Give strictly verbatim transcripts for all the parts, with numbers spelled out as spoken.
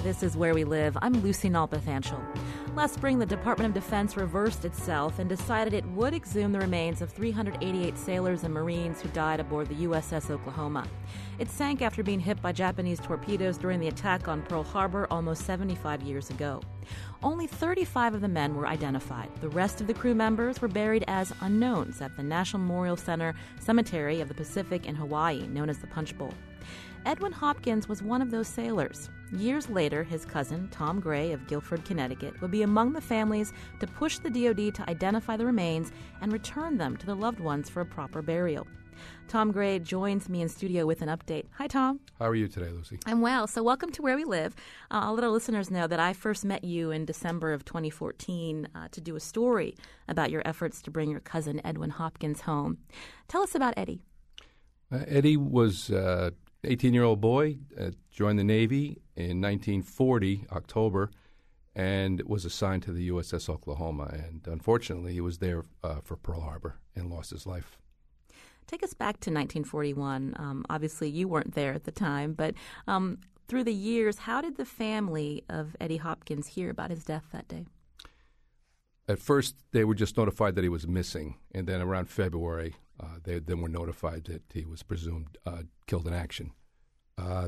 This is Where We Live. I'm Lucy Nalpathanchel. Last spring, the Department of Defense reversed itself and decided it would exhume the remains of three hundred eighty-eight sailors and Marines who died aboard the U S S Oklahoma. It sank after being hit by Japanese torpedoes during the attack on Pearl Harbor almost seventy-five years ago. Only thirty-five of the men were identified. The rest of the crew members were buried as unknowns at the National Memorial Center Cemetery of the Pacific in Hawaii, known as the Punch Bowl. Edwin Hopkins was one of those sailors. Years later, his cousin, Tom Gray of Guilford, Connecticut, would be among the families to push the D O D to identify the remains and return them to their loved ones for a proper burial. Tom Gray joins me in studio with an update. Hi, Tom. How are you today, Lucy? I'm well. So welcome to Where We Live. Uh, I'll let our listeners know that I first met you in December of twenty fourteen uh, to do a story about your efforts to bring your cousin Edwin Hopkins home. Tell us about Eddie. Uh, Eddie was an uh, eighteen-year-old boy, uh, joined the Navy in nineteen forty, October, and was assigned to the U S S Oklahoma. And unfortunately, he was there uh, for Pearl Harbor and lost his life. Take us back to nineteen forty-one. Um, obviously, you weren't there at the time, but um, through the years, how did the family of Eddie Hopkins hear about his death that day? At first, they were just notified that he was missing, and then around February, uh, they then were notified that he was presumed uh, killed in action. Uh,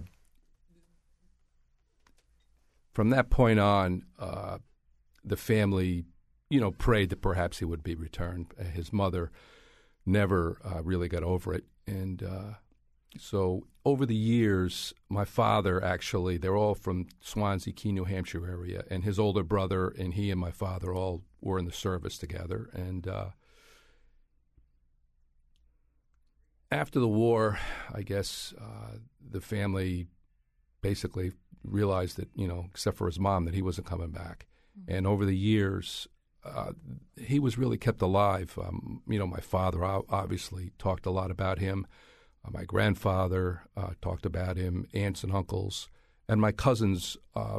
from that point on, uh, the family, you know, prayed that perhaps he would be returned. Uh, his mother never uh, really got over it, and uh, so over the years, my father actually, they're all from Swansea, Key, New Hampshire area, and his older brother and he and my father all were in the service together. And uh, after the war, I guess uh, the family basically realized that, you know, except for his mom, that he wasn't coming back. Mm-hmm. And over the years, uh, he was really kept alive. Um, you know, my father obviously talked a lot about him. Uh, my grandfather uh, talked about him, aunts and uncles. And my cousins, uh,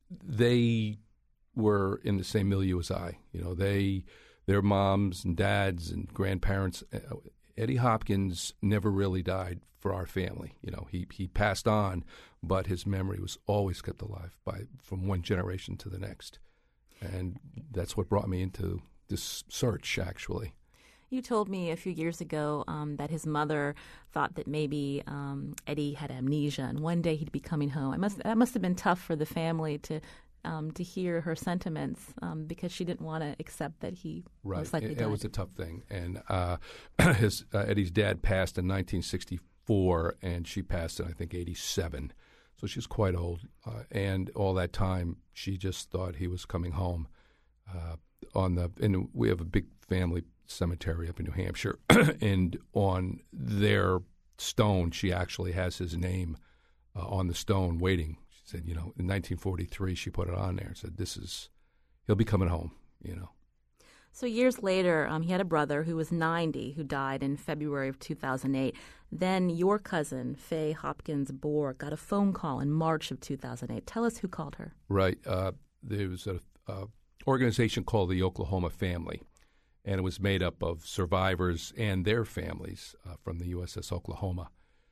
they were in the same milieu as I. You know, they, their moms and dads and grandparents. Uh, Eddie Hopkins never really died for our family. You know, he he passed on, but his memory was always kept alive by from one generation to the next. And that's what brought me into this search, actually. You told me a few years ago um, that his mother thought that maybe um, Eddie had amnesia, and one day he'd be coming home. I must that must have been tough for the family to um, to hear her sentiments um, because she didn't want to accept that he right. most likely it, died. It was a tough thing, and uh, his uh, Eddie's dad passed in nineteen sixty-four, and she passed in I think eighty-seven. So she's quite old, uh, and all that time she just thought he was coming home. Uh, on the and we have a big family cemetery up in New Hampshire, and on their stone, she actually has his name uh, on the stone waiting. She said, you know, in nineteen forty-three, she put it on there and said, this is, he'll be coming home, you know. So years later, um, he had a brother who was ninety who died in February of two thousand eight. Then your cousin, Faye Hopkins Bohr, got a phone call in March of two thousand eight. Tell us who called her. Right. Uh, there was an uh, organization called the Oklahoma Family, and it was made up of survivors and their families uh, from the U S S Oklahoma.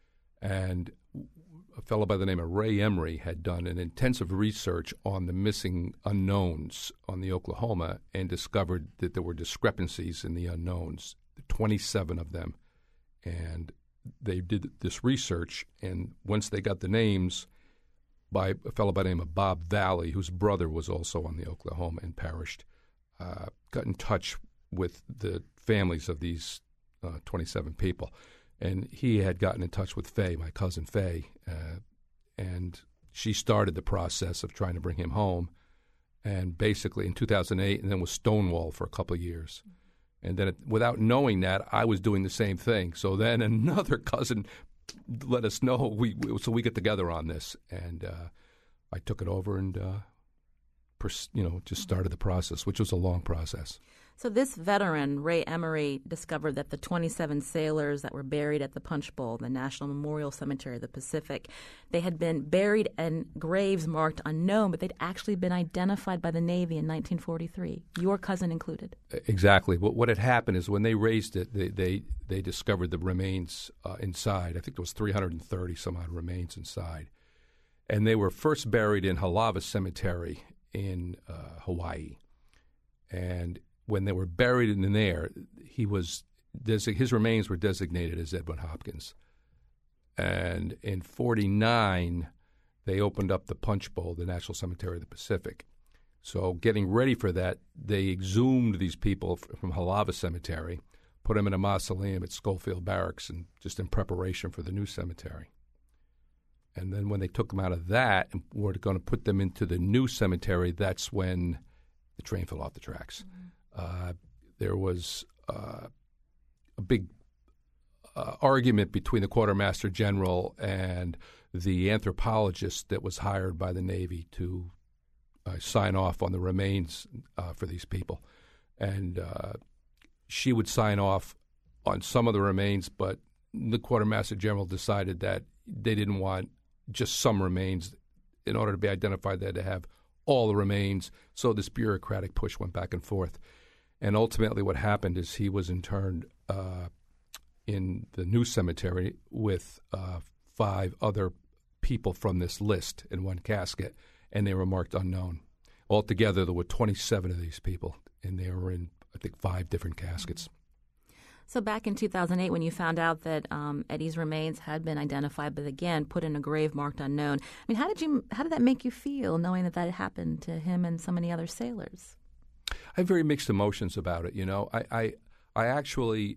And a fellow by the name of Ray Emery had done an intensive research on the missing unknowns on the Oklahoma and discovered that there were discrepancies in the unknowns, twenty-seven of them. And they did this research, and once they got the names by a fellow by the name of Bob Valley, whose brother was also on the Oklahoma and perished, uh, got in touch with the families of these uh, twenty-seven people. And he had gotten in touch with Faye, my cousin Faye, uh, and she started the process of trying to bring him home. And basically in two thousand eight, and then was stonewalled for a couple of years. And then it, without knowing that, I was doing the same thing. So then another cousin let us know, we, we so we get together on this. And uh, I took it over and, uh, pers- you know, just started the process, which was a long process. So this veteran, Ray Emery, discovered that the twenty-seven sailors that were buried at the Punch Bowl, the National Memorial Cemetery of the Pacific, they had been buried in graves marked unknown, but they'd actually been identified by the Navy in nineteen forty-three, your cousin included. Exactly. What, what had happened is when they raised it, they they, they discovered the remains uh, inside. I think there was three hundred thirty some odd remains inside. And they were first buried in Halawa Cemetery in uh, Hawaii. And when they were buried in there, he was his remains were designated as Edwin Hopkins. And in forty-nine, they opened up the Punch Bowl, the National Cemetery of the Pacific. So getting ready for that, they exhumed these people from Halawa Cemetery, put them in a mausoleum at Schofield Barracks, and just in preparation for the new cemetery. And then when they took them out of that and were going to put them into the new cemetery, that's when the train fell off the tracks. Mm-hmm. Uh, there was uh, a big uh, argument between the quartermaster general and the anthropologist that was hired by the Navy to uh, sign off on the remains uh, for these people. And uh, she would sign off on some of the remains, but the quartermaster general decided that they didn't want just some remains. In order to be identified, they had to have all the remains. So this bureaucratic push went back and forth. And ultimately what happened is he was interned uh, in the new cemetery with uh, five other people from this list in one casket, and they were marked unknown. Altogether, there were twenty-seven of these people, and they were in, I think, five different caskets. So back in two thousand eight, when you found out that um, Eddie's remains had been identified, but again put in a grave marked unknown, I mean, how did you how did that make you feel, knowing that that had happened to him and so many other sailors? I have very mixed emotions about it. You know, I I, I actually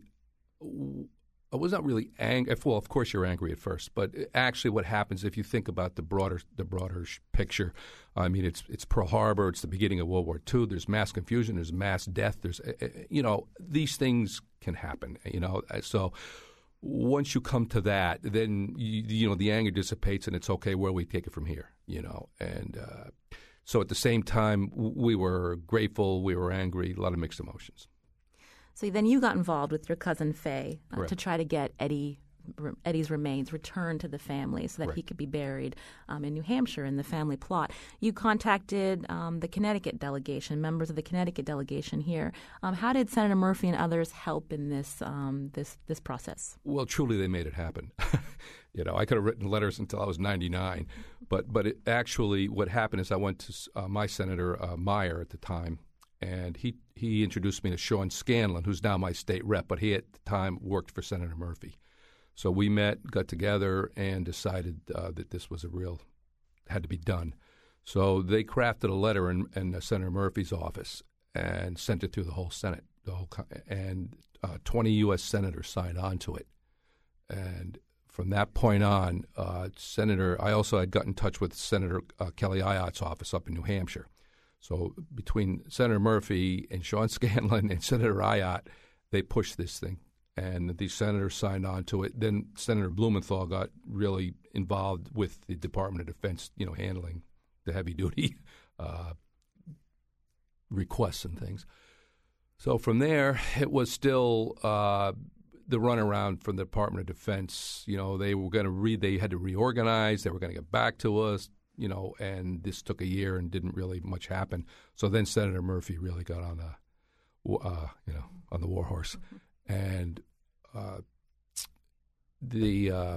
I was not really angry. Well, of course you're angry at first, but actually, what happens if you think about the broader the broader picture? I mean, it's it's Pearl Harbor. It's the beginning of World War Two. There's mass confusion. There's mass death. There's you know these things can happen. You know, so once you come to that, then you, you know the anger dissipates, and it's okay. Where we take it from here, you know, and uh, so at the same time, we were grateful. We were angry. A lot of mixed emotions. So then you got involved with your cousin Faye uh, right. to try to get Eddie Eddie's remains returned to the family so that right. he could be buried um, in New Hampshire in the family plot. You contacted um, the Connecticut delegation, members of the Connecticut delegation here. Um, how did Senator Murphy and others help in this um, this this process? Well, truly, they made it happen. You know, I could have written letters until I was ninety-nine, but but it, actually, what happened is I went to uh, my Senator uh, Meyer at the time. And he, he introduced me to Sean Scanlon, who's now my state rep, but he at the time worked for Senator Murphy. So we met, got together, and decided uh, that this was a real – had to be done. So they crafted a letter in, in uh, Senator Murphy's office and sent it through the whole Senate. The whole and uh, twenty U S senators signed on to it. And from that point on, uh, Senator – I also had got in touch with Senator uh, Kelly Ayotte's office up in New Hampshire. So between Senator Murphy and Sean Scanlon and Senator Ayotte, they pushed this thing, and these senators signed on to it. Then Senator Blumenthal got really involved with the Department of Defense, you know, handling the heavy-duty uh, requests and things. So from there, it was still uh, the runaround from the Department of Defense. You know, they were going to re- they had to reorganize. They were going to get back to us. You know, and this took a year and didn't really much happen. So then Senator Murphy really got on the, uh, you know, on the war horse, mm-hmm. and uh, the uh,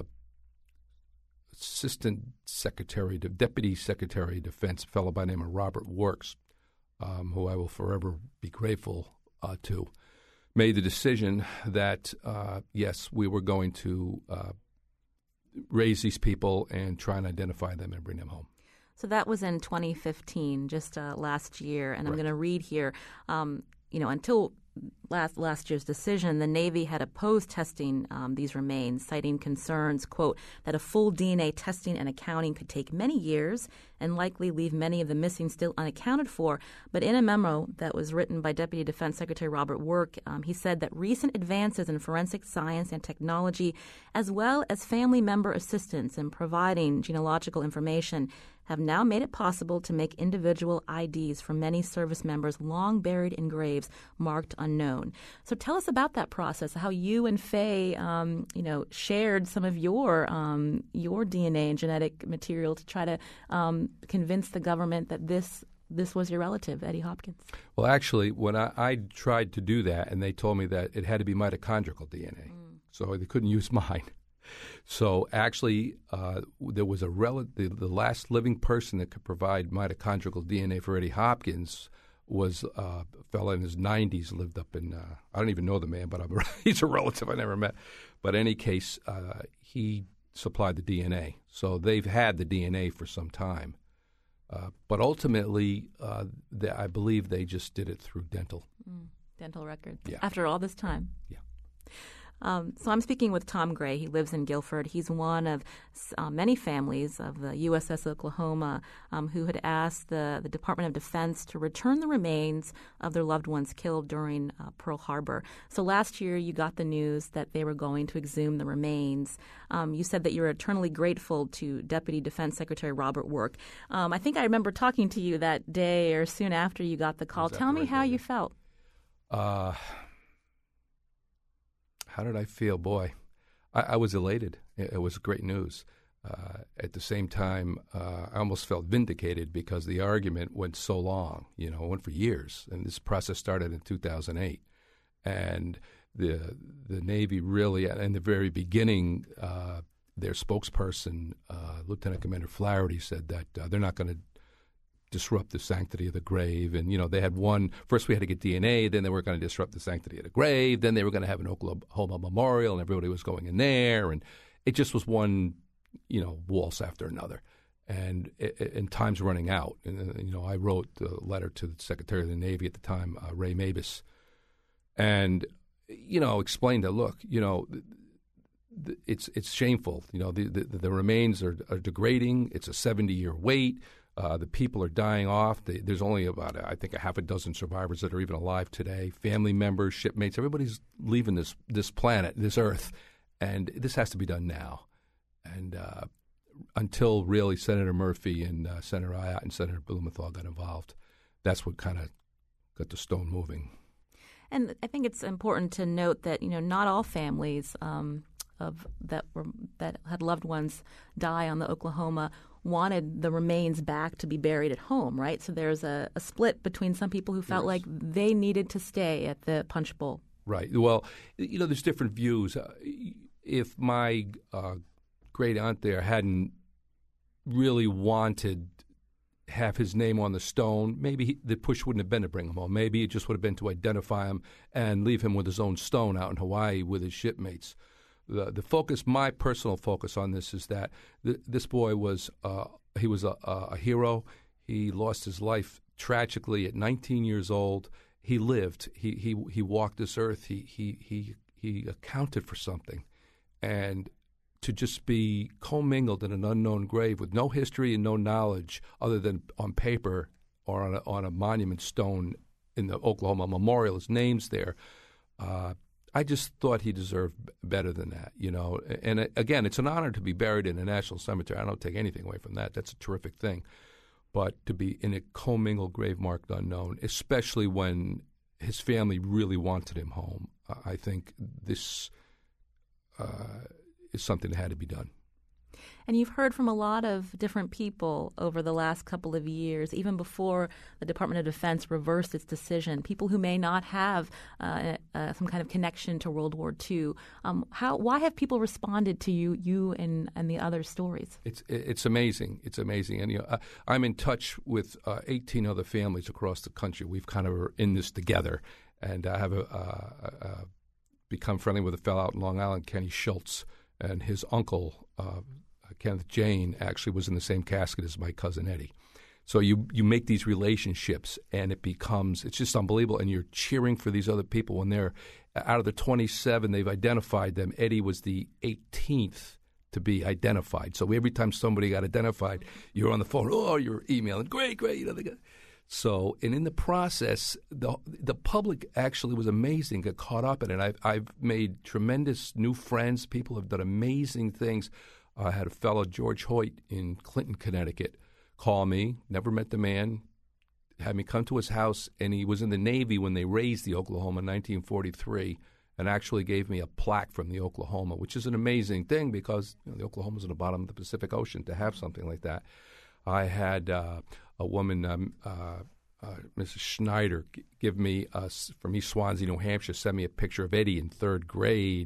Assistant Secretary, the Deputy Secretary of Defense, a fellow by the name of Robert Works, um, who I will forever be grateful uh, to, made the decision that uh, yes, we were going to. Uh, raise these people and try and identify them and bring them home. So that was in twenty fifteen, just uh, last year. And I'm right. going to read here, um, you know, until last last year's decision, the Navy had opposed testing um, these remains, citing concerns, quote, that a full D N A testing and accounting could take many years and likely leave many of the missing still unaccounted for. But in a memo that was written by Deputy Defense Secretary Robert Work, um, he said that recent advances in forensic science and technology, as well as family member assistance in providing genealogical information, have now made it possible to make individual I Ds for many service members long buried in graves marked unknown. So tell us about that process, how you and Faye, um, you know, shared some of your um, your D N A and genetic material to try to um, convince the government that this this was your relative, Eddie Hopkins. Well, actually, when I, I tried to do that, and they told me that it had to be mitochondrial D N A, mm. so they couldn't use mine. So actually, uh, there was a rel- the, the last living person that could provide mitochondrial D N A for Eddie Hopkins was uh, a fellow in his nineties, lived up in, uh, I don't even know the man, but I'm, he's a relative I never met. But in any case, uh, he supplied the D N A. So they've had the D N A for some time. Uh, but ultimately, uh, they, I believe they just did it through dental. Mm, dental records. Yeah. After all this time. Yeah. Um, so I'm speaking with Tom Gray. He lives in Guilford. He's one of uh, many families of the U S S Oklahoma um, who had asked the, the Department of Defense to return the remains of their loved ones killed during uh, Pearl Harbor. So last year you got the news that they were going to exhume the remains. Um, you said that you're eternally grateful to Deputy Defense Secretary Robert Work. Um, I think I remember talking to you that day or soon after you got the call. Exactly Tell me right, how David. you felt. Uh, how did I feel? Boy, I, I was elated. It, it was great news. Uh, at the same time, uh, I almost felt vindicated because the argument went so long. You know, it went for years, and this process started in two thousand eight. And the the Navy really, in the very beginning, uh, their spokesperson, uh, Lieutenant Commander Flaherty, said that uh, they're not going to disrupt the sanctity of the grave. And, you know, they had one, first we had to get D N A, then they were going to disrupt the sanctity of the grave, then they were going to have an Oklahoma memorial, and everybody was going in there. And it just was one, you know, waltz after another. And, and time's running out. And, you know, I wrote a letter to the Secretary of the Navy at the time, uh, Ray Mabus, and, you know, explained that, look, you know, it's it's shameful. You know, the, the, the remains are, are degrading. It's a seventy-year wait. Uh, the people are dying off. They, there's only about, I think, a half a dozen survivors that are even alive today. Family members, shipmates, everybody's leaving this this planet, this earth, and this has to be done now. And uh, until really Senator Murphy and uh, Senator Ayotte and Senator Blumenthal got involved, that's what kind of got the stone moving. And I think it's important to note that, you know, not all families um, of that were that had loved ones die on the Oklahoma wanted the remains back to be buried at home, right? So there's a, a split between some people who felt like they needed to stay at the Punch Bowl. Right. Well, you know, there's different views. Uh, if my uh, great aunt there hadn't really wanted have his name on the stone, maybe he, the push wouldn't have been to bring him home. Maybe it just would have been to identify him and leave him with his own stone out in Hawaii with his shipmates. The the focus, my personal focus on this is that th- this boy was uh, he was a, a hero. He lost his life tragically at nineteen years old. He lived. He he he walked this earth. He he he he accounted for something, and to just be commingled in an unknown grave with no history and no knowledge other than on paper or on a, on a monument stone in the Oklahoma Memorial, his name's there. Uh, I just thought he deserved better than that, you know. And, and again, it's an honor to be buried in a national cemetery. I don't take anything away from that. That's a terrific thing. But to be in a commingled grave marked unknown, especially when his family really wanted him home, I think this uh, is something that had to be done. And you've heard from a lot of different people over the last couple of years, even before the Department of Defense reversed its decision, people who may not have uh, uh, some kind of connection to World War Two. Um, how? Why have people responded to you, you and, and the other stories? It's it's amazing. It's amazing. And you know, I'm in touch with uh, eighteen other families across the country. We've kind of are in this together. And I have a, uh, uh, become friendly with a fellow out in Long Island, Kenny Schultz, and his uncle, uh, Kenneth Jane, actually was in the same casket as my cousin Eddie. So you you make these relationships, and it becomes, it's just unbelievable. And you're cheering for these other people when they're, out of the twenty-seven, they've identified them. Eddie was the eighteenth to be identified. So every time somebody got identified, you're on the phone, oh, you're emailing, great, great. You know, they got, so, and in the process, the the public actually was amazing, got caught up in it. I've, I've made tremendous new friends. People have done amazing things. I had a fellow, George Hoyt, in Clinton, Connecticut, call me, never met the man, had me come to his house, and he was in the Navy when they raised the Oklahoma in nineteen forty-three, and actually gave me a plaque from the Oklahoma, which is an amazing thing because you know, the Oklahoma's in the bottom of the Pacific Ocean. To have something like that. I had uh, a woman, um, uh, uh, Missus Schneider, g- give me, uh, from East Swansea, New Hampshire, send me a picture of Eddie in third grade.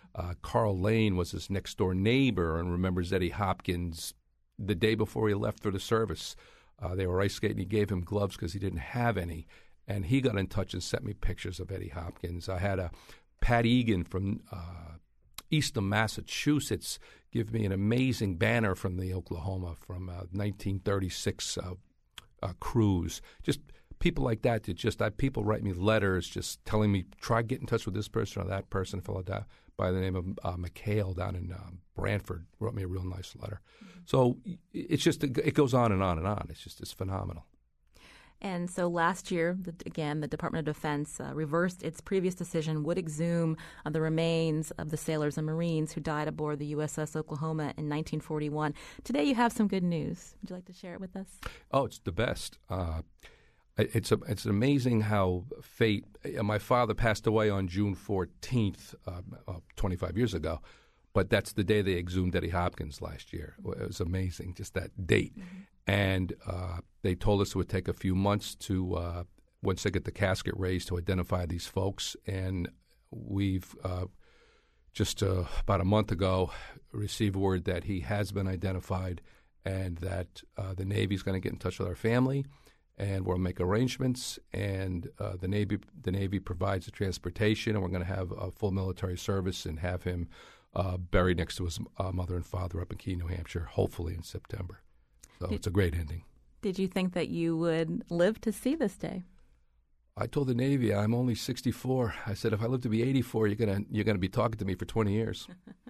Uh, Carl Lane was his next-door neighbor and remembers Eddie Hopkins the day before he left for the service. Uh, they were ice skating. He gave him gloves because he didn't have any. And he got in touch and sent me pictures of Eddie Hopkins. I had a Pat Egan from uh, Eastham, Massachusetts, give me an amazing banner from the Oklahoma from uh, nineteen thirty-six uh, uh, cruise. Just people like that. That just I, people write me letters just telling me, try get in touch with this person or that person. A fellow da- by the name of uh, McHale down in uh, Brantford wrote me a real nice letter. Mm-hmm. So it's just it goes on and on and on. It's just it's phenomenal. And so last year, the, again, the Department of Defense uh, reversed its previous decision, would exhume uh, the remains of the sailors and Marines who died aboard the U S S Oklahoma in nineteen forty-one. Today you have some good news. Would you like to share it with us? Oh, it's the best. Uh, it's a, it's amazing how fate – my father passed away on June fourteenth, uh, twenty-five years ago, but that's the day they exhumed Eddie Hopkins last year. It was amazing, just that date. Mm-hmm. And uh, they told us it would take a few months to, uh, once they get the casket raised, to identify these folks. And we've uh, just uh, about a month ago received word that he has been identified and that uh, the Navy's going to get in touch with our family and we'll make arrangements. And uh, the Navy the Navy provides the transportation, and we're going to have a full military service and have him uh, buried next to his uh, mother and father up in Keene, New Hampshire, hopefully in September. So did, it's a great ending. Did you think that you would live to see this day? I told the Navy I'm only sixty-four. I said if I live to be eighty-four, you're gonna you're gonna be talking to me for twenty years.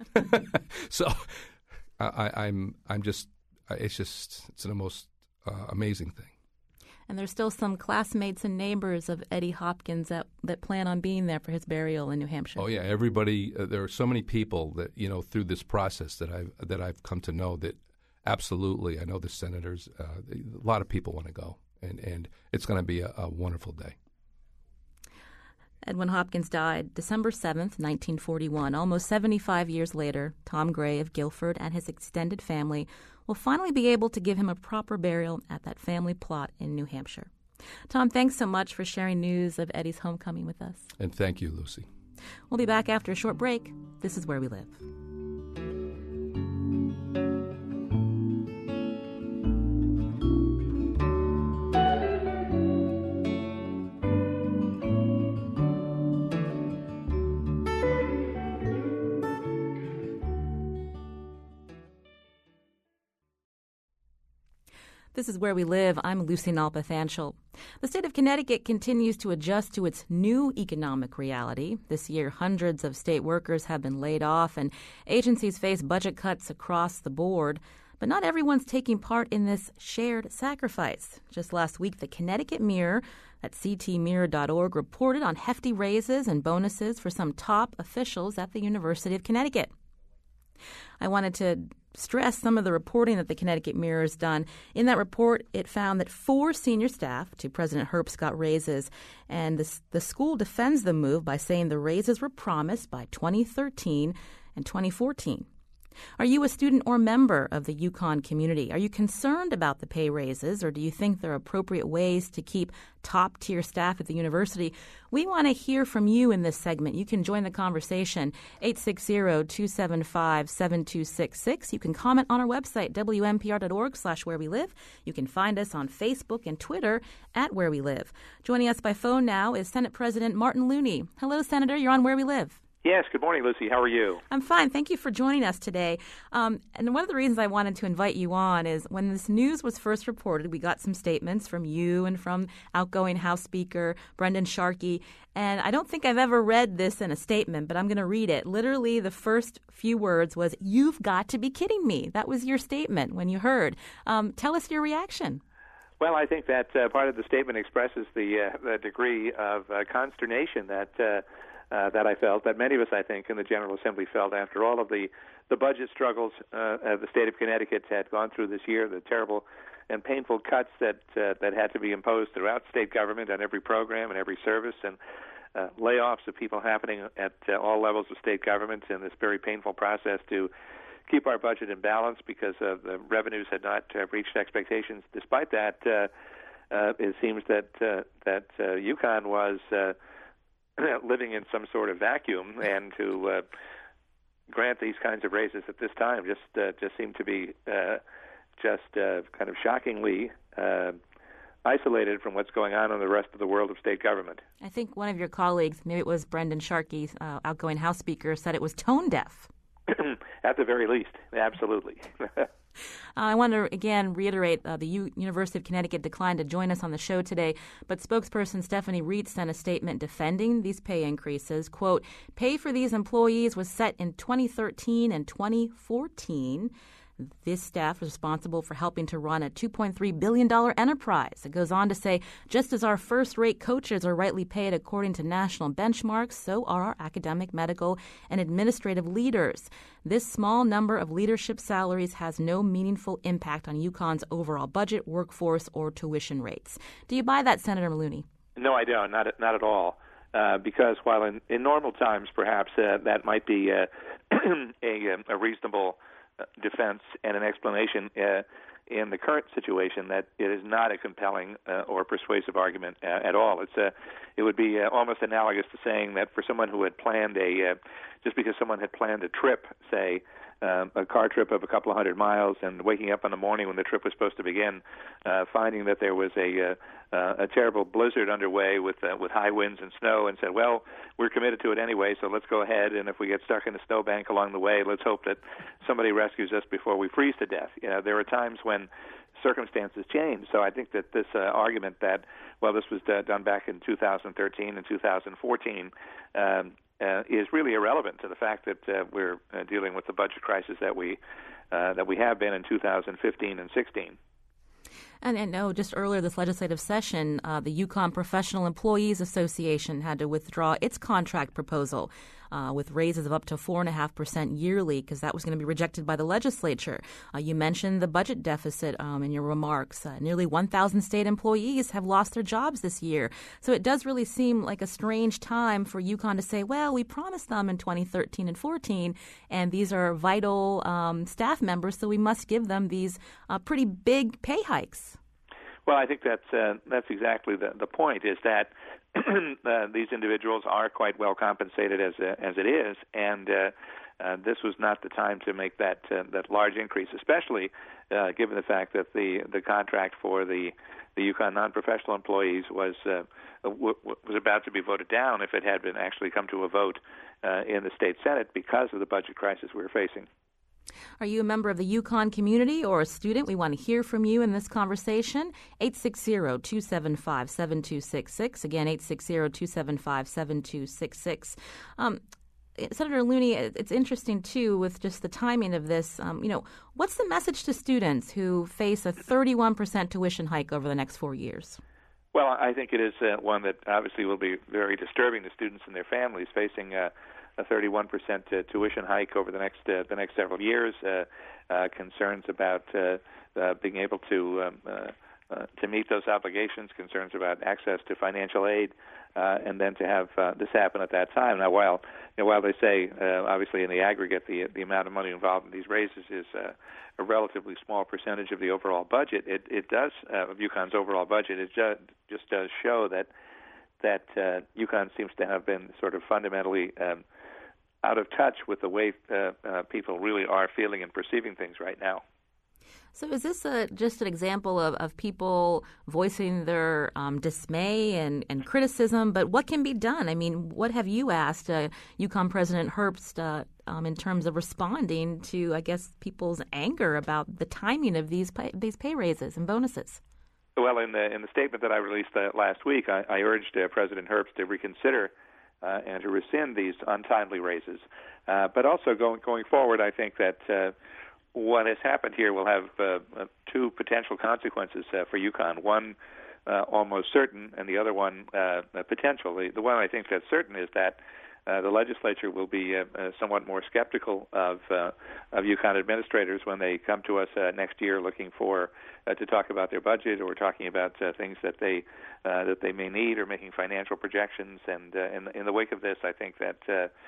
So I, I, I'm I'm just it's just it's the most uh, amazing thing. And there's still some classmates and neighbors of Eddie Hopkins that, that plan on being there for his burial in New Hampshire. Oh yeah, everybody. Uh, there are so many people that you know through this process that I've that I've come to know that. Absolutely. I know the senators, uh, a lot of people want to go, and, and it's going to be a, a wonderful day. Edwin Hopkins died December seventh, nineteen forty-one. Almost seventy-five years later, Tom Gray of Guilford and his extended family will finally be able to give him a proper burial at that family plot in New Hampshire. Tom, thanks so much for sharing news of Eddie's homecoming with us. And thank you, Lucy. We'll be back after a short break. This is Where We Live. This is Where We Live. I'm Lucy Nalpathanchel. The state of Connecticut continues to adjust to its new economic reality. This year, hundreds of state workers have been laid off, and agencies face budget cuts across the board. But not everyone's taking part in this shared sacrifice. Just last week, the Connecticut Mirror at c t mirror dot org reported on hefty raises and bonuses for some top officials at the University of Connecticut. I wanted to stress some of the reporting that the Connecticut Mirror has done. In that report, it found that four senior staff to President Herbst got raises, and the, the school defends the move by saying the raises were promised by twenty thirteen and twenty fourteen. Are you a student or member of the UConn community? Are you concerned about the pay raises, or do you think there are appropriate ways to keep top-tier staff at the university? We want to hear from you in this segment. You can join the conversation, eight six zero, two seven five, seven two six six. You can comment on our website, w n p r dot org slash where we live. You can find us on Facebook and Twitter at Where We Live. Joining us by phone now is Senate President Martin Looney. Hello, Senator. You're on Where We Live. Yes, good morning, Lucy. How are you? I'm fine. Thank you for joining us today. Um, and one of the reasons I wanted to invite you on is when this news was first reported, we got some statements from you and from outgoing House Speaker Brendan Sharkey. And I don't think I've ever read this in a statement, but I'm going to read it. Literally, the first few words was, "You've got to be kidding me." That was your statement when you heard. Um, tell us your reaction. Well, I think that uh, part of the statement expresses the, uh, the degree of uh, consternation that uh, Uh, that I felt, that many of us, I think, in the General Assembly felt after all of the, the budget struggles uh, the state of Connecticut had gone through this year, the terrible and painful cuts that uh, that had to be imposed throughout state government on every program and every service, and uh, layoffs of people happening at uh, all levels of state government in this very painful process to keep our budget in balance because uh, the revenues had not uh, reached expectations. Despite that, uh, uh, it seems that uh, that uh, UConn was uh, living in some sort of vacuum, and to uh, grant these kinds of raises at this time just uh, just seem to be uh, just uh, kind of shockingly uh, isolated from what's going on in the rest of the world of state government. I think one of your colleagues, maybe it was Brendan Sharkey, uh, outgoing House Speaker, said it was tone deaf. At the very least, absolutely. Uh, I want to, again, reiterate uh, the U- University of Connecticut declined to join us on the show today, but spokesperson Stephanie Reitz sent a statement defending these pay increases. Quote, pay for these employees was set in twenty thirteen and twenty fourteen. This staff is responsible for helping to run a two point three billion dollars enterprise. It goes on to say, just as our first-rate coaches are rightly paid according to national benchmarks, so are our academic, medical, and administrative leaders. This small number of leadership salaries has no meaningful impact on UConn's overall budget, workforce, or tuition rates. Do you buy that, Senator Maloney? No, I don't. Not not at all. Uh, because while in, in normal times, perhaps uh, that might be uh, a, a reasonable defense and an explanation, uh, in the current situation that it is not a compelling uh, or persuasive argument uh, at all. It's uh, it would be uh, almost analogous to saying that for someone who had planned a, uh, just because someone had planned a trip, say, um, a car trip of a couple of hundred miles, and waking up in the morning when the trip was supposed to begin, uh, finding that there was a uh, uh, a terrible blizzard underway with uh, with high winds and snow, and said, well, we're committed to it anyway, so let's go ahead, and if we get stuck in a snowbank along the way, let's hope that somebody rescues us before we freeze to death. You know, there are times when circumstances change. So I think that this uh, argument that, well, this was uh, done back in two thousand thirteen and two thousand fourteen um, uh, is really irrelevant to the fact that uh, we're uh, dealing with the budget crisis that we uh, that we have been in two thousand fifteen and sixteen. And, and no, just earlier this legislative session, uh, the UConn Professional Employees Association had to withdraw its contract proposal uh, with raises of up to four point five percent yearly because that was going to be rejected by the legislature. Uh, you mentioned the budget deficit um, in your remarks. Uh, nearly one thousand state employees have lost their jobs this year. So it does really seem like a strange time for UConn to say, well, we promised them in twenty thirteen and fourteen, and these are vital um, staff members, so we must give them these uh, pretty big pay hikes. Well, I think that's uh, that's exactly the the point. Is that uh, these individuals are quite well compensated as uh, as it is, and uh, uh, this was not the time to make that uh, that large increase, especially uh, given the fact that the the contract for the the UConn non-professional employees was uh, w- w- was about to be voted down if it had been actually come to a vote uh, in the state Senate because of the budget crisis we were facing. Are you a member of the UConn community or a student? We want to hear from you in this conversation. eight six zero, two seven five, seven two six six. Again, eight six zero, two seven five, seven two six six. Um, Senator Looney, it's interesting, too, with just the timing of this. Um, you know, what's the message to students who face a thirty-one percent tuition hike over the next four years? Well, I think it is uh, one that obviously will be very disturbing to students and their families facing uh, a thirty-one percent uh, tuition hike over the next uh, the next several years. Uh, uh, concerns about uh, uh, being able to um, uh, uh, to meet those obligations. Concerns about access to financial aid, uh, and then to have uh, this happen at that time. Now, while you know, while they say uh, obviously in the aggregate the the amount of money involved in these raises is uh, a relatively small percentage of the overall budget, it it does uh, of UConn's overall budget. It just just does show that that uh, UConn seems to have been sort of fundamentally um, out of touch with the way uh, uh, people really are feeling and perceiving things right now. So is this a, just an example of, of people voicing their um, dismay and, and criticism, but what can be done? I mean, what have you asked uh, UConn President Herbst uh, um, in terms of responding to, I guess, people's anger about the timing of these pay, these pay raises and bonuses? Well, in the in the statement that I released uh, last week, I, I urged uh, President Herbst to reconsider Uh, and to rescind these untimely raises. Uh, but also going going forward, I think that uh, what has happened here will have uh, uh, two potential consequences uh, for UConn. One uh, almost certain, and the other one uh, potential. The, the one I think that's certain is that uh, the legislature will be uh, uh, somewhat more skeptical of uh, of UConn administrators when they come to us uh, next year looking for uh, to talk about their budget or talking about uh, things that they uh, that they may need or making financial projections. And uh, in, in the wake of this, I think that uh,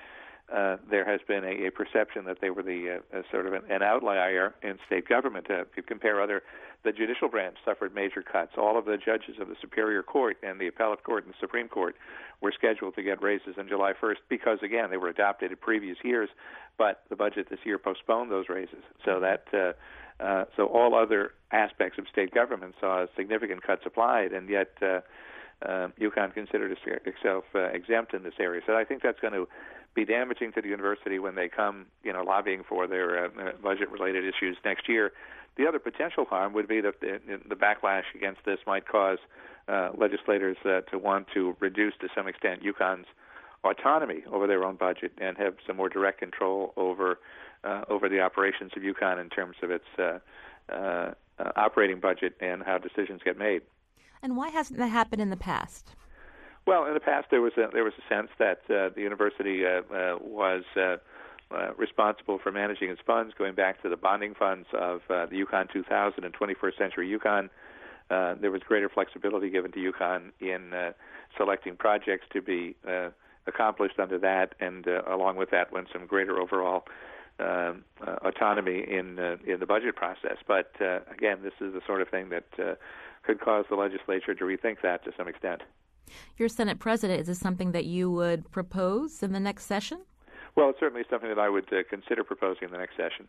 uh, there has been a, a perception that they were the uh, sort of an, an outlier in state government. Uh, if you compare other, the judicial branch suffered major cuts. All of the judges of the Superior Court and the Appellate Court and the Supreme Court were scheduled to get raises on July first because, again, they were adopted in previous years, but the budget this year postponed those raises. So that uh, uh, so all other aspects of state government saw significant cuts applied, and yet uh, uh, UConn considered itself uh, exempt in this area. So I think that's going to be damaging to the university when they come, you know, lobbying for their uh, budget-related issues next year. The other potential harm would be that the, the backlash against this might cause uh, legislators uh, to want to reduce, to some extent, UConn's autonomy over their own budget and have some more direct control over uh, over the operations of UConn in terms of its uh, uh, uh, operating budget and how decisions get made. And why hasn't that happened in the past? Well, in the past, there was a, there was a sense that uh, the university uh, uh, was uh, uh, responsible for managing its funds, going back to the bonding funds of uh, the UConn two thousand and twenty-first Century UConn. Uh, there was greater flexibility given to UConn in uh, selecting projects to be uh, accomplished under that, and uh, along with that went some greater overall uh, uh, autonomy in uh, in the budget process. But uh, again, this is the sort of thing that uh, could cause the legislature to rethink that to some extent. You're Senate President. Is this something that you would propose in the next session? Well, it's certainly something that I would uh, consider proposing in the next session.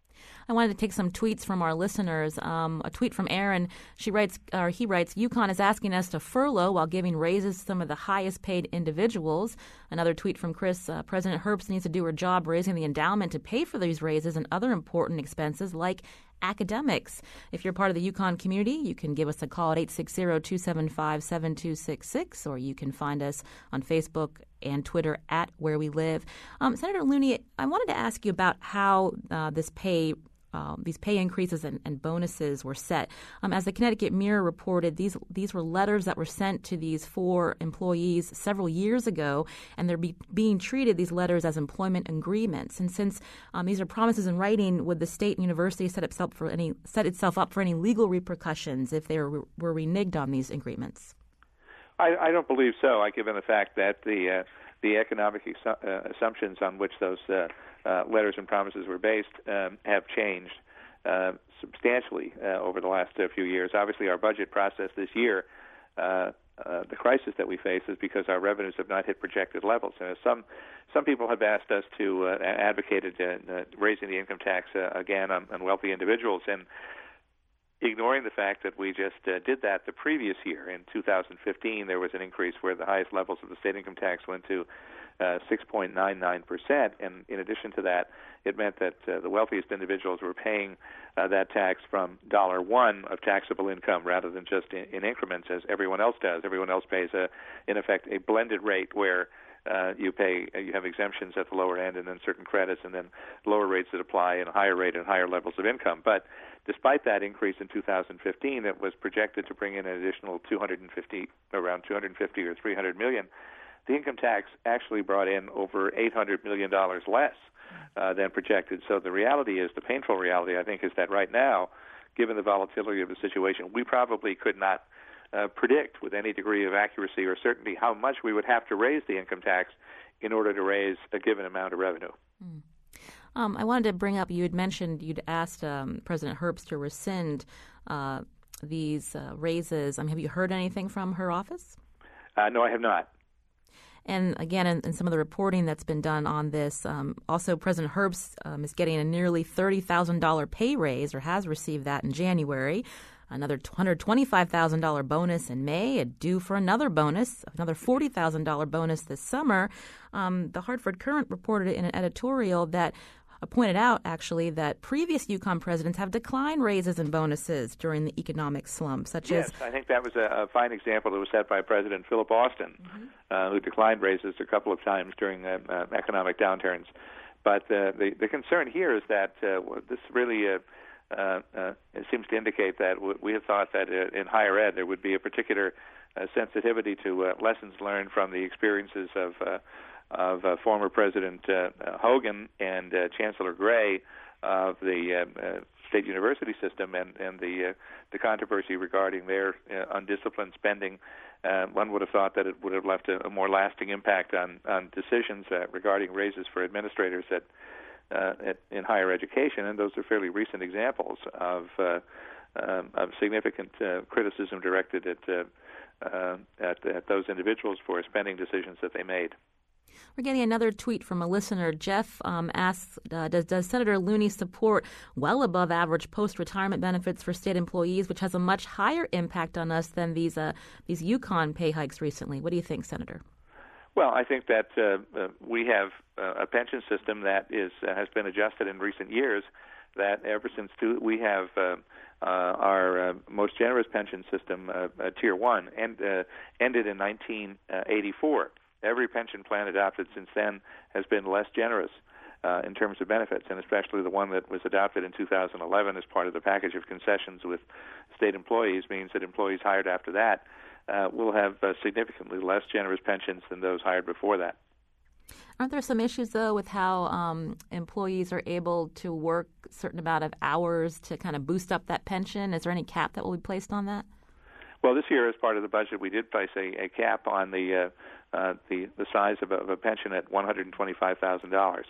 I wanted to take some tweets from our listeners. Um, a tweet from Aaron. She writes, or he writes, UConn is asking us to furlough while giving raises to some of the highest paid individuals. Another tweet from Chris. Uh, President Herbst needs to do her job raising the endowment to pay for these raises and other important expenses like academics. If you're part of the UConn community, you can give us a call at eight six zero, two seven five, seven two six six, or you can find us on Facebook and Twitter at Where We Live. Um, Senator Looney, I wanted to ask you about how uh, this pay Uh, these pay increases and, and bonuses were set. Um, as the Connecticut Mirror reported, these these were letters that were sent to these four employees several years ago, and they're be, being treated, these letters, as employment agreements. And since um, these are promises in writing, would the state and university set itself for any set itself up for any legal repercussions if they were, were reneged on these agreements? I, I don't believe so. I given the fact that the uh, the economic ex- uh, assumptions on which those uh, uh, letters and promises were based um, have changed uh, substantially uh, over the last uh, few years. Obviously, our budget process this year, uh, uh, the crisis that we face is because our revenues have not hit projected levels. Uh, some some people have asked us to uh, advocated uh, uh, raising the income tax uh, again on, on wealthy individuals, and ignoring the fact that we just uh, did that the previous year. In two thousand fifteen, there was an increase where the highest levels of the state income tax went to uh, six point nine nine percent. And in addition to that, it meant that uh, the wealthiest individuals were paying uh, that tax from dollar one of taxable income rather than just in, in increments as everyone else does. Everyone else pays, a, in effect, a blended rate where Uh, you pay, uh, you have exemptions at the lower end, and then certain credits, and then lower rates that apply, and a higher rate and higher levels of income. But despite that increase in two thousand fifteen, it was projected to bring in an additional two hundred fifty, around two hundred fifty or three hundred million. The income tax actually brought in over eight hundred million dollars less uh, than projected. So the reality is, the painful reality, I think, is that right now, given the volatility of the situation, we probably could not Uh, predict with any degree of accuracy or certainty how much we would have to raise the income tax in order to raise a given amount of revenue. Mm. Um, I wanted to bring up, you had mentioned you'd asked um, President Herbst to rescind uh, these uh, raises. Um, have you heard anything from her office? Uh, no, I have not. And again, in, in some of the reporting that's been done on this, um, also President Herbst um, is getting a nearly thirty thousand dollars pay raise, or has received that in January. Another one hundred twenty-five thousand dollars bonus in May, a due for another bonus, another forty thousand dollars bonus this summer. Um, the Hartford Courant reported in an editorial that uh, pointed out, actually, that previous UConn presidents have declined raises and bonuses during the economic slump, such yes, as... Yes, I think that was a, a fine example that was set by President Philip Austin, mm-hmm. uh, who declined raises a couple of times during uh, uh, economic downturns. But uh, the, the concern here is that uh, this really... Uh, Uh, uh, it seems to indicate that w- we have thought that uh, in higher ed there would be a particular uh, sensitivity to uh, lessons learned from the experiences of uh, of uh, former President uh, uh, Hogan and uh, Chancellor Gray of the uh, uh, state university system and and the uh, the controversy regarding their uh, undisciplined spending. Uh, one would have thought that it would have left a, a more lasting impact on on decisions uh, regarding raises for administrators at, uh, at in higher education, and those are fairly recent examples of uh, um, of significant uh, criticism directed at, uh, uh, at at those individuals for spending decisions that they made. We're getting another tweet from a listener. Jeff um, asks, uh, does, does Senator Looney support well above average post-retirement benefits for state employees, which has a much higher impact on us than these uh, these UConn pay hikes recently? What do you think, Senator? Well, I think that uh, uh, we have uh, a pension system that is uh, has been adjusted in recent years, that ever since two, we have uh, uh, our uh, most generous pension system, uh, uh, Tier one, and, uh, ended in nineteen eighty-four. Every pension plan adopted since then has been less generous uh, in terms of benefits, and especially the one that was adopted in two thousand eleven as part of the package of concessions with state employees means that employees hired after that uh, will have uh, significantly less generous pensions than those hired before that. Aren't there some issues, though, with how um, employees are able to work a certain amount of hours to kind of boost up that pension? Is there any cap that will be placed on that? Well, this year, as part of the budget, we did place a, a cap on the uh, uh, the the size of a, of a pension at one hundred twenty-five thousand dollars.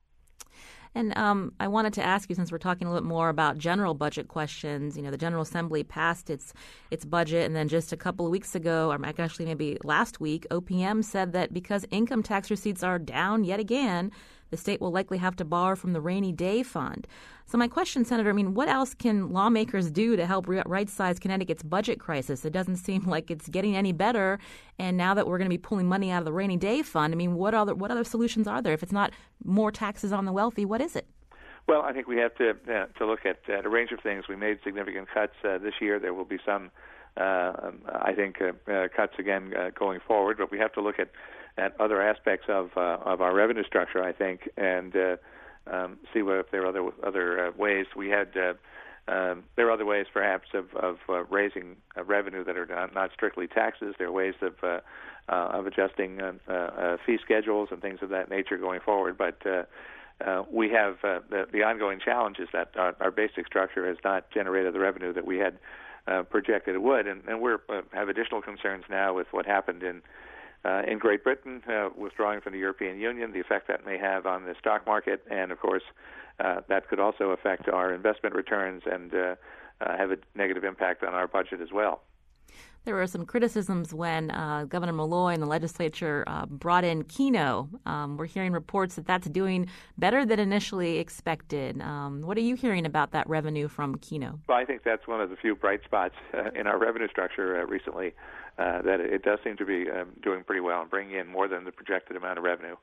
And um, I wanted to ask you, since we're talking a little bit more about general budget questions, you know, the General Assembly passed its its budget, and then just a couple of weeks ago, or actually maybe last week, O P M said that because income tax receipts are down yet again, the state will likely have to borrow from the rainy day fund. So my question, Senator, I mean, what else can lawmakers do to help right-size Connecticut's budget crisis? It doesn't seem like it's getting any better. And now that we're going to be pulling money out of the rainy day fund, I mean, what other what other solutions are there? If it's not more taxes on the wealthy, what is it? Well, I think we have to uh, to look at, at a range of things. We made significant cuts uh, this year. There will be some, uh, um, I think, uh, uh, cuts again uh, going forward. But we have to look at, at other aspects of uh, of our revenue structure, I think, and uh, um, see what if there are other other uh, ways. We had uh, um, there are other ways, perhaps, of of uh, raising uh, revenue that are not, not strictly taxes. There are ways of uh, uh, of adjusting uh, uh, fee schedules and things of that nature going forward. But uh, uh, we have uh, the, the ongoing challenge is that our, our basic structure has not generated the revenue that we had uh, projected it would, and, and we uh, have additional concerns now with what happened in. Uh, in Great Britain, uh, withdrawing from the European Union, the effect that may have on the stock market, and of course, uh, that could also affect our investment returns and uh, uh, have a negative impact on our budget as well. There were some criticisms when uh, Governor Malloy and the legislature uh, brought in Keno. Um, we're hearing reports that that's doing better than initially expected. Um, what are you hearing about that revenue from Keno? Well, I think that's one of the few bright spots uh, in our revenue structure uh, recently, uh, that it does seem to be um, doing pretty well and bringing in more than the projected amount of revenue.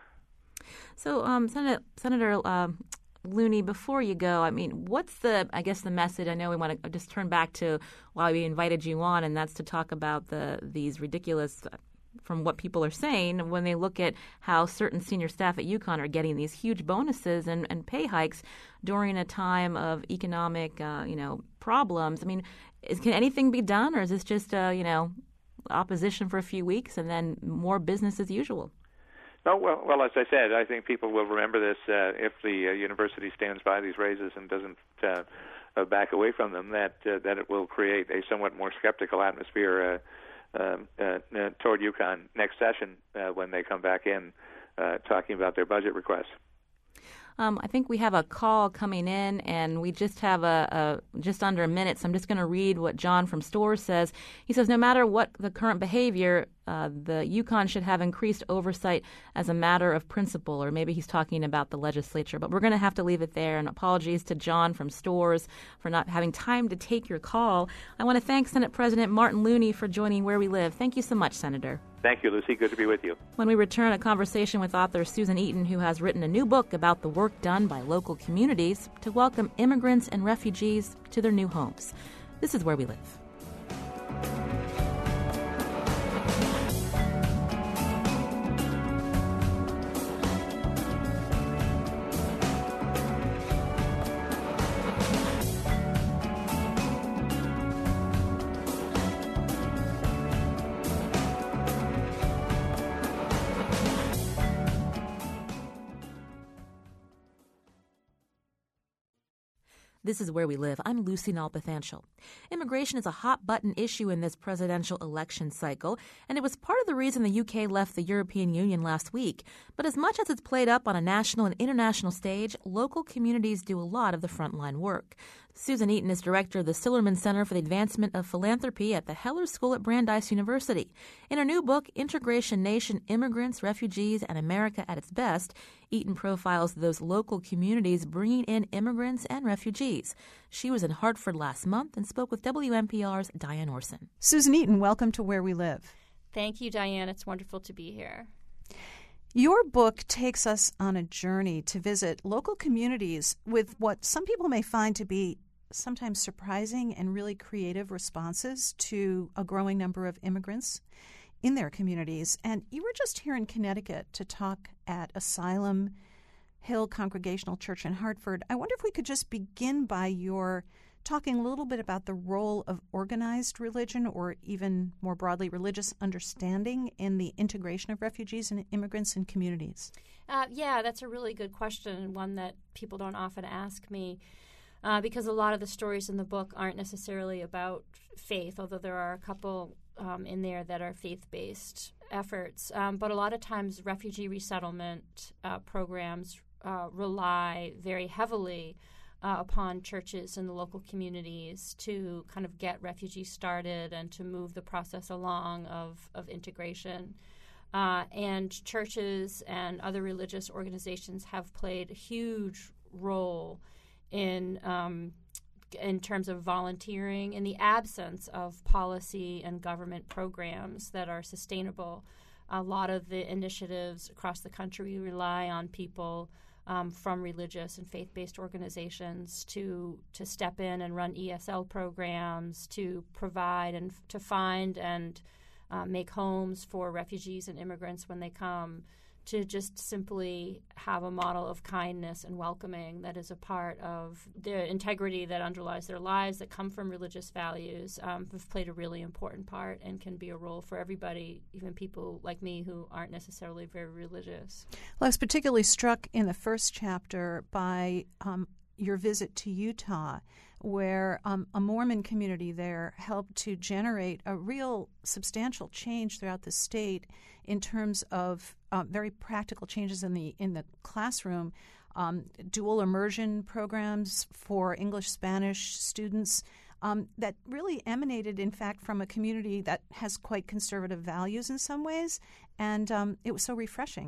So, um, Senator, Senator uh, Looney, before you go, I mean, what's the, I guess, the message? I know we want to just turn back to why we invited you on, and that's to talk about the these ridiculous, from what people are saying, when they look at how certain senior staff at UConn are getting these huge bonuses and, and pay hikes during a time of economic, uh, you know, problems. I mean, is, can anything be done, or is this just, uh, you know, opposition for a few weeks and then more business as usual? Oh, well, well, as I said, I think people will remember this uh, if the uh, university stands by these raises and doesn't uh, uh, back away from them, that uh, that it will create a somewhat more skeptical atmosphere uh, um, uh, uh, toward UConn next session uh, when they come back in uh, talking about their budget requests. Um, I think we have a call coming in, and we just have a, a just under a minute, so I'm just going to read what John from Storrs says. He says, no matter what the current behavior, uh, the UConn should have increased oversight as a matter of principle, or maybe he's talking about the legislature. But we're going to have to leave it there, and apologies to John from Storrs for not having time to take your call. I want to thank Senate President Martin Looney for joining Where We Live. Thank you so much, Senator. Thank you, Lucy. Good to be with you. When we return, a conversation with author Susan Eaton, who has written a new book about the work done by local communities to welcome immigrants and refugees to their new homes. This is Where We Live. This is Where We Live. I'm Lucy Nalpathanchel. Immigration is a hot-button issue in this presidential election cycle, and it was part of the reason the U K left the European Union last week. But as much as it's played up on a national and international stage, local communities do a lot of the frontline work. Susan Eaton is director of the Sillerman Center for the Advancement of Philanthropy at the Heller School at Brandeis University. In her new book, Integration Nation, Immigrants, Refugees, and America at its Best, Eaton profiles those local communities bringing in immigrants and refugees. She was in Hartford last month and spoke with W N P R's Diane Orson. Susan Eaton, welcome to Where We Live. Thank you, Diane. It's wonderful to be here. Your book takes us on a journey to visit local communities with what some people may find to be sometimes surprising and really creative responses to a growing number of immigrants in their communities. And you were just here in Connecticut to talk at Asylum Hill Congregational Church in Hartford. I wonder if we could just begin by your talking a little bit about the role of organized religion, or even more broadly, religious understanding in the integration of refugees and immigrants in communities. Uh, yeah, that's a really good question, and one that people don't often ask me. Uh, because a lot of the stories in the book aren't necessarily about faith, although there are a couple um, in there that are faith-based efforts. Um, but a lot of times refugee resettlement uh, programs uh, rely very heavily uh, upon churches in the local communities to kind of get refugees started and to move the process along of, of integration. Uh, and churches and other religious organizations have played a huge role in um, in terms of volunteering in the absence of policy and government programs that are sustainable. A lot of the initiatives across the country rely on people um, from religious and faith-based organizations to to step in and run E S L programs, to provide and f- to find and uh, make homes for refugees and immigrants when they come, to just simply have a model of kindness and welcoming that is a part of the integrity that underlies their lives, that come from religious values, um, have played a really important part and can be a role for everybody, even people like me who aren't necessarily very religious. Well, I was particularly struck in the first chapter by um, your visit to Utah, where um, a Mormon community there helped to generate a real substantial change throughout the state in terms of uh, very practical changes in the in the classroom, um, dual immersion programs for English, Spanish students um, that really emanated, in fact, from a community that has quite conservative values in some ways, and um, it was so refreshing.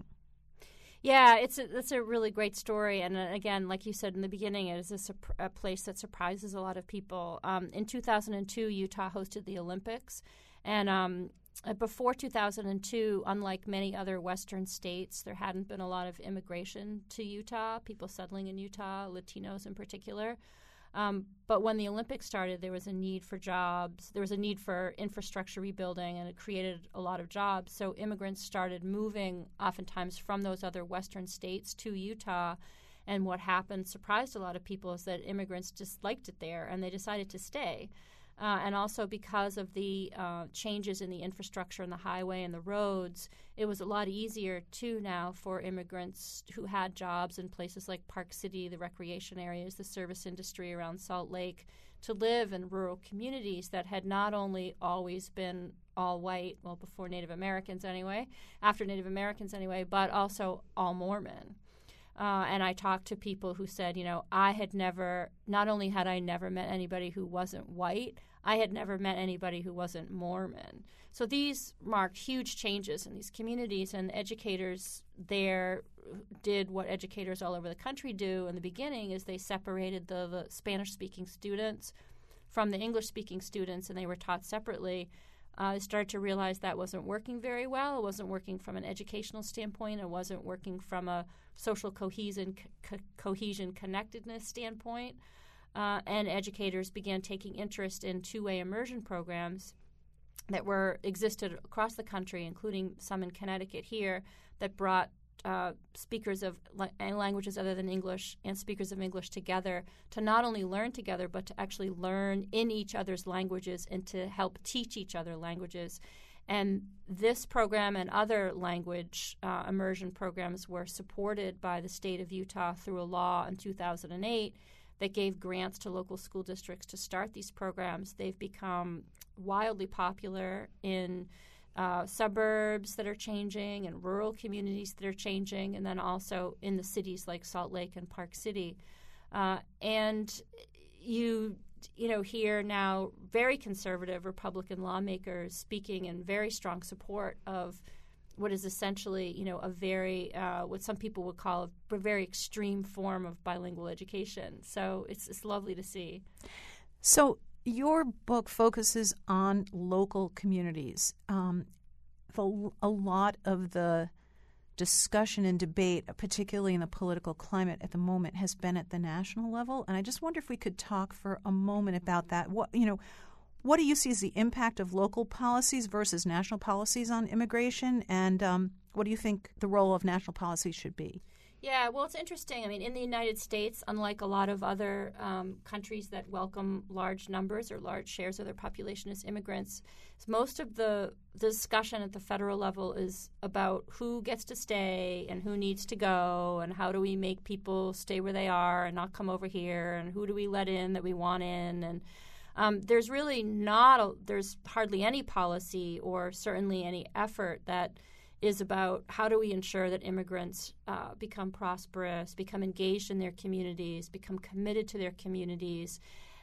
Yeah, it's a, it's a really great story. And uh, again, like you said in the beginning, it is a, sup- a place that surprises a lot of people. Um, in two thousand two, Utah hosted the Olympics. And um, before two thousand two, unlike many other Western states, there hadn't been a lot of immigration to Utah, people settling in Utah, Latinos in particular. Um, but when the Olympics started, there was a need for jobs. There was a need for infrastructure rebuilding, and it created a lot of jobs. So immigrants started moving oftentimes from those other Western states to Utah. And what happened surprised a lot of people is that immigrants just liked it there, and they decided to stay. Uh, and also because of the uh, changes in the infrastructure and the highway and the roads, it was a lot easier, too, now for immigrants who had jobs in places like Park City, the recreation areas, the service industry around Salt Lake, to live in rural communities that had not only always been all white, well, before Native Americans anyway, after Native Americans anyway, but also all Mormon. Uh, and I talked to people who said, you know, I had never, not only had I never met anybody who wasn't white, I had never met anybody who wasn't Mormon. So these marked huge changes in these communities, and educators there did what educators all over the country do in the beginning, is they separated the, the Spanish-speaking students from the English-speaking students, and they were taught separately. Uh, I started to realize that wasn't working very well. It wasn't working from an educational standpoint. It wasn't working from a social cohesion, co- cohesion connectedness standpoint. Uh, and educators began taking interest in two-way immersion programs that were existed across the country, including some in Connecticut here, that brought uh, speakers of la- languages other than English and speakers of English together to not only learn together, but to actually learn in each other's languages and to help teach each other languages. And this program and other language uh, immersion programs were supported by the state of Utah through a law in two thousand eight that gave grants to local school districts to start these programs. They've become wildly popular in uh, suburbs that are changing and rural communities that are changing, and then also in the cities like Salt Lake and Park City. Uh, and you you know, hear now very conservative Republican lawmakers speaking in very strong support of what is essentially, you know, a very, uh, what some people would call a, a very extreme form of bilingual education. So it's it's lovely to see. So your book focuses on local communities. Um, the, a lot of the discussion and debate, particularly in the political climate at the moment, has been at the national level. And I just wonder if we could talk for a moment about that. What, you know, what do you see as the impact of local policies versus national policies on immigration? And um, what do you think the role of national policies should be? Yeah, well, it's interesting. I mean, in the United States, unlike a lot of other um, countries that welcome large numbers or large shares of their population as immigrants, most of the, the discussion at the federal level is about who gets to stay and who needs to go and how do we make people stay where they are and not come over here and who do we let in that we want in. And um, there's really not a, there's hardly any policy or certainly any effort that is about how do we ensure that immigrants uh, become prosperous, become engaged in their communities, become committed to their communities,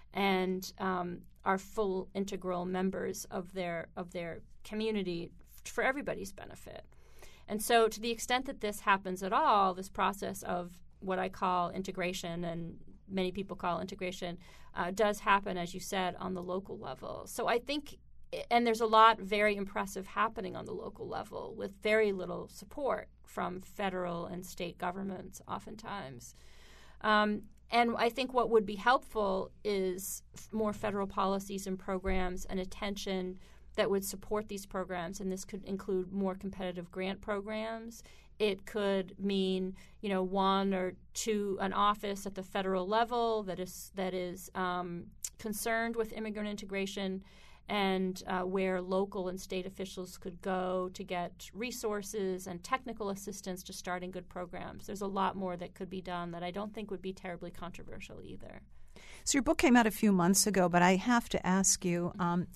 and um, are full integral members of their of their community for everybody's benefit. And so to the extent that this happens at all, this process of what I call integration and many people call integration uh, does happen, as you said, on the local level. So I think And there's a lot very impressive happening on the local level with very little support from federal and state governments oftentimes. Um, and I think what would be helpful is f- more federal policies and programs and attention that would support these programs. And this could include more competitive grant programs. It could mean, you know, one or two, an office at the federal level that is that is um, concerned with immigrant integration, and uh, where local and state officials could go to get resources and technical assistance to starting good programs. There's a lot more that could be done that I don't think would be terribly controversial either. So your book came out a few months ago, but I have to ask you, um,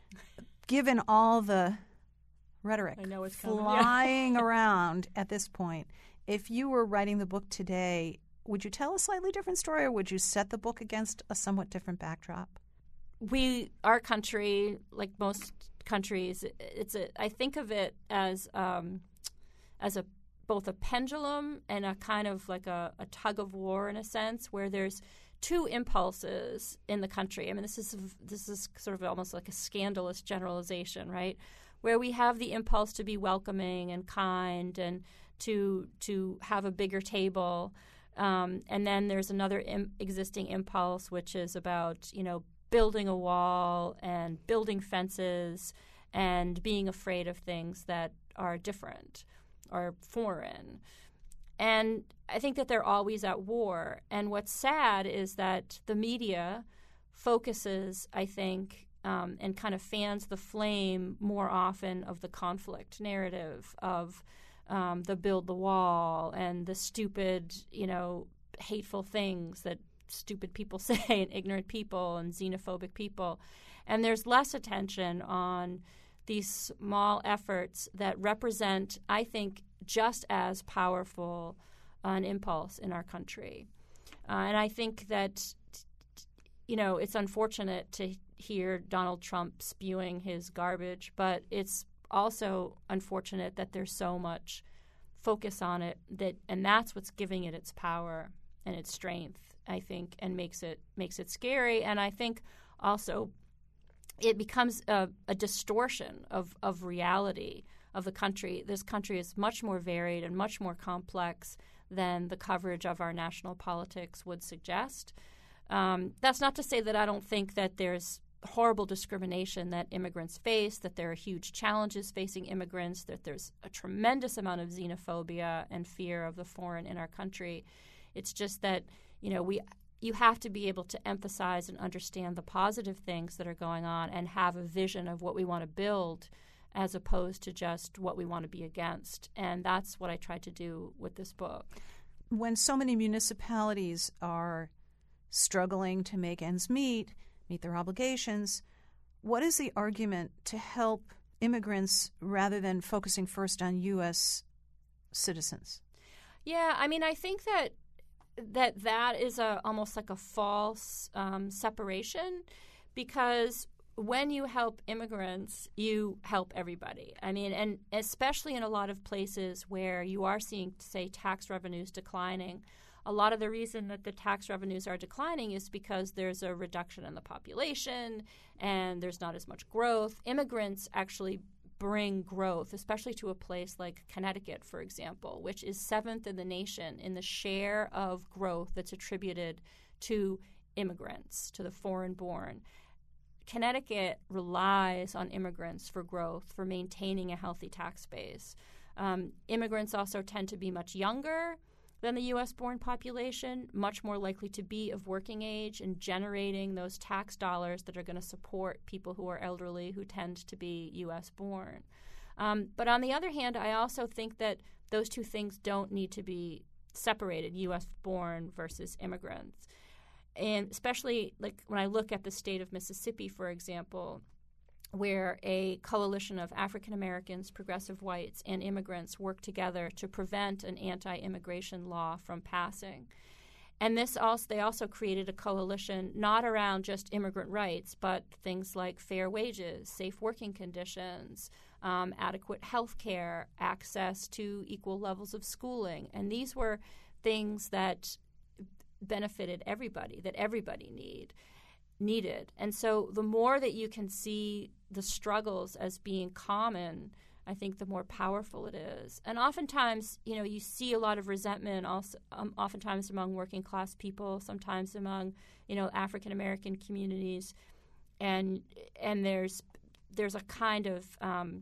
given all the rhetoric I know it's flying yeah. around at this point, if you were writing the book today, would you tell a slightly different story, or would you set the book against a somewhat different backdrop? We, our country, like most countries, it's a. I think of it as um, as a both a pendulum and a kind of like a, a tug of war in a sense, where there's two impulses in the country. I mean, this is this is sort of almost like a scandalous generalization, right? Where we have the impulse to be welcoming and kind and to to have a bigger table, um, and then there's another Im- existing impulse, which is about, you know, building a wall and building fences and being afraid of things that are different or foreign. And I think that they're always at war. And what's sad is that the media focuses, I think, um, and kind of fans the flame more often of the conflict narrative of um, the build the wall and the stupid, you know, hateful things that stupid people say and ignorant people and xenophobic people. And there's less attention on these small efforts that represent, I think, just as powerful an impulse in our country. Uh, and I think that, you know, it's unfortunate to hear Donald Trump spewing his garbage, but it's also unfortunate that there's so much focus on it, that, and that's what's giving it its power and its strength, I think, and makes it makes it scary. And I think also it becomes a, a distortion of, of reality of the country. This country is much more varied and much more complex than the coverage of our national politics would suggest. Um, that's not to say that I don't think that there's horrible discrimination that immigrants face, that there are huge challenges facing immigrants, that there's a tremendous amount of xenophobia and fear of the foreign in our country. It's just that, you know, we you have to be able to emphasize and understand the positive things that are going on and have a vision of what we want to build as opposed to just what we want to be against. And that's what I tried to do with this book. When so many municipalities are struggling to make ends meet, meet their obligations. What is the argument to help immigrants rather than focusing first on U S citizens? Yeah, I mean, I think that that that is a, almost like a false um, separation, because when you help immigrants, you help everybody. I mean, and especially in a lot of places where you are seeing, say, tax revenues declining, a lot of the reason that the tax revenues are declining is because there's a reduction in the population and there's not as much growth. Immigrants actually bring growth, especially to a place like Connecticut, for example, which is seventh in the nation in the share of growth that's attributed to immigrants, to the foreign-born. Connecticut relies on immigrants for growth, for maintaining a healthy tax base. Um, immigrants also tend to be much younger than the U S-born population, much more likely to be of working age and generating those tax dollars that are going to support people who are elderly who tend to be U S-born. Um, but on the other hand, I also think that those two things don't need to be separated, U S-born versus immigrants. And especially like when I look at the state of Mississippi, for example, where a coalition of African Americans, progressive whites, and immigrants work together to prevent an anti-immigration law from passing. And this also, they also created a coalition not around just immigrant rights, but things like fair wages, safe working conditions, um, adequate health care, access to equal levels of schooling. And these were things that benefited everybody, that everybody need needed. And so the more that you can see the struggles as being common, I think the more powerful it is. And oftentimes, you know, you see a lot of resentment also um, oftentimes among working class people, sometimes among, you know, African American communities. And and there's there's a kind of um,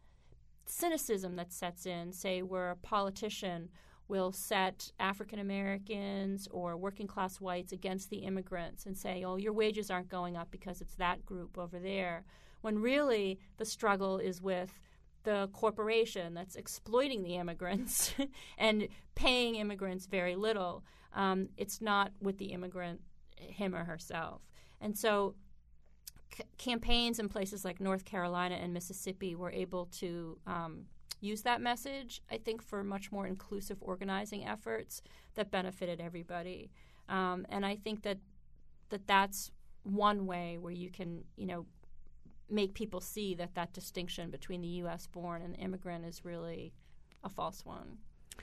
cynicism that sets in, say, where a politician will set African Americans or working class whites against the immigrants and say, oh, your wages aren't going up because it's that group over there, when really the struggle is with the corporation that's exploiting the immigrants and paying immigrants very little. Um, it's not with the immigrant, him or herself. And so c- campaigns in places like North Carolina and Mississippi were able to um, use that message, I think, for much more inclusive organizing efforts that benefited everybody. Um, and I think that, that that's one way where you can, you know, make people see that that distinction between the U S-born and the immigrant is really a false one.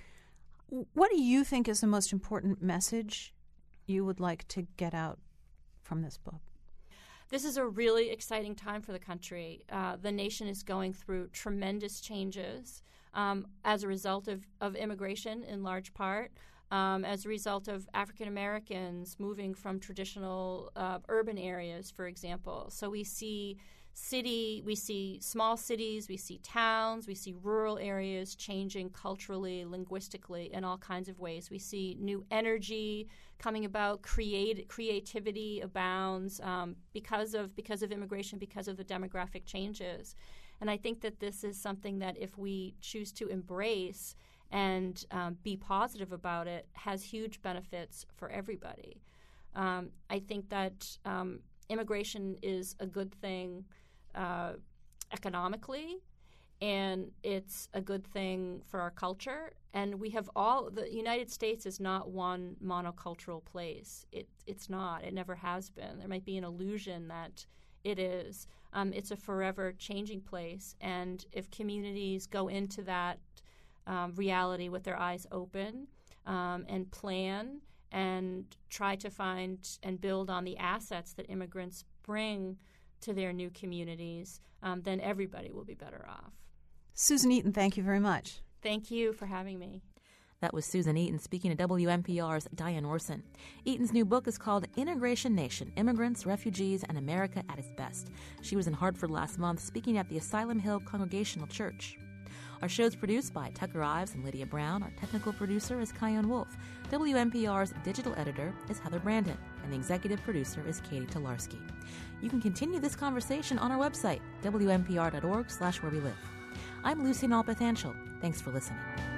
What do you think is the most important message you would like to get out from this book? This is a really exciting time for the country. Uh, the nation is going through tremendous changes um, as a result of, of immigration in large part, um, as a result of African Americans moving from traditional uh, urban areas, for example. So we see city, we see small cities, we see towns, we see rural areas changing culturally, linguistically, in all kinds of ways. We see new energy coming about, create, creativity abounds um, because of because of immigration, because of the demographic changes. And I think that this is something that if we choose to embrace and um, be positive about it, has huge benefits for everybody. Um, I think that um, immigration is a good thing uh, economically, and it's a good thing for our culture. And we have all – the United States is not one monocultural place. It, it's not. It never has been. There might be an illusion that it is. Um, it's a forever changing place. And if communities go into that um, reality with their eyes open um, and plan and try to find and build on the assets that immigrants bring to their new communities, um, then everybody will be better off. Susan Eaton, thank you very much. Thank you for having me. That was Susan Eaton speaking to W N P R's Diane Orson. Eaton's new book is called Integration Nation, Immigrants, Refugees, and America at its Best. She was in Hartford last month speaking at the Asylum Hill Congregational Church. Our show is produced by Tucker Ives and Lydia Brown. Our technical producer is Kyone Wolf. W N P R's digital editor is Heather Brandon, and the executive producer is Katie Tolarski. You can continue this conversation on our website, W N P R dot org slash where we live. I'm Lucy Nalpathanchel. Thanks for listening.